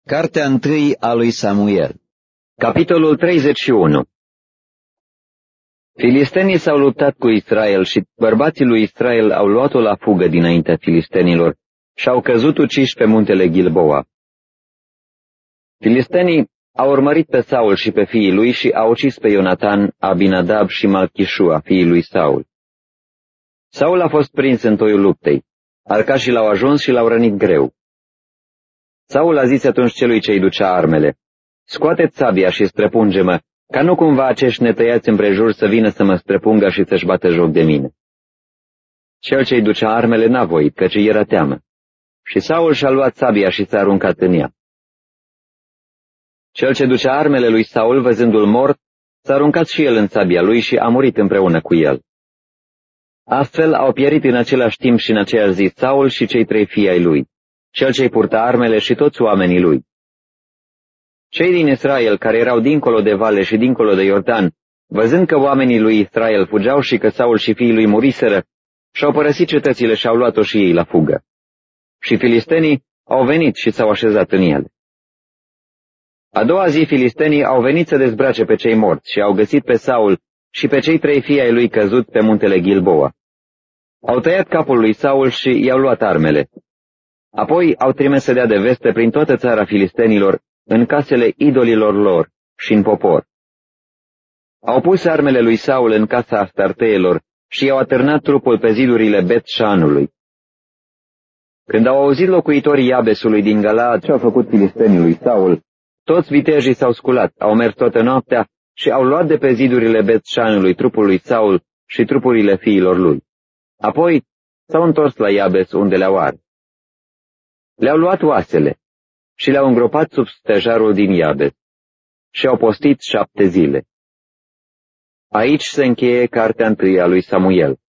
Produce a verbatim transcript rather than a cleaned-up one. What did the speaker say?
Cartea întâi a lui Samuel. Capitolul treizeci și unu. Filistenii s-au luptat cu Israel și bărbații lui Israel au luat-o la fugă dinaintea filistenilor și au căzut uciși pe muntele Gilboa. Filistenii au urmărit pe Saul și pe fiii lui și au ucis pe Ionatan, Abinadab și Malchișua, fiii lui Saul. Saul a fost prins în toiul luptei. Arcașii l-au ajuns și l-au rănit greu. Saul a zis atunci celui ce-i ducea armele: „Scoate-ți sabia și străpunge-mă, ca nu cumva acești netăiați împrejur să vină să mă străpungă și să-și bată joc de mine.” Cel ce-i ducea armele n-a voit, căci era teamă. Și Saul și-a luat sabia și s-a aruncat în ea. Cel ce ducea armele lui Saul, văzându-l mort, s-a aruncat și el în sabia lui și a murit împreună cu el. Astfel au pierit în același timp și în aceeași zi Saul și cei trei fii ai lui, cel ce-i purta armele și toți oamenii lui. Cei din Israel, care erau dincolo de vale și dincolo de Iordan, văzând că oamenii lui Israel fugeau și că Saul și fiii lui muriseră, și-au părăsit cetățile și au luat-o și ei la fugă. Și filistenii au venit și s-au așezat în ele. A doua zi filistenii au venit să dezbrace pe cei morți și au găsit pe Saul și pe cei trei fii ai lui căzut pe muntele Gilboa. Au tăiat capul lui Saul și i-au luat armele. Apoi au trimis să dea de veste prin toată țara filistenilor, în casele idolilor lor și în popor. Au pus armele lui Saul în casa Astarteelor și i-au atârnat trupul pe zidurile Bet-Șanului. Când au auzit locuitorii Iabesului din Galaad ce au făcut filistenii lui Saul, toți vitejii s-au sculat, au mers toată noaptea și au luat de pe zidurile Bet-Șanului trupul lui Saul și trupurile fiilor lui. Apoi s-au întors la Iabes, unde le-au ars. Le-au luat oasele și le-au îngropat sub stejarul din Iabes și au postit șapte zile. Aici se încheie cartea întâi a lui Samuel.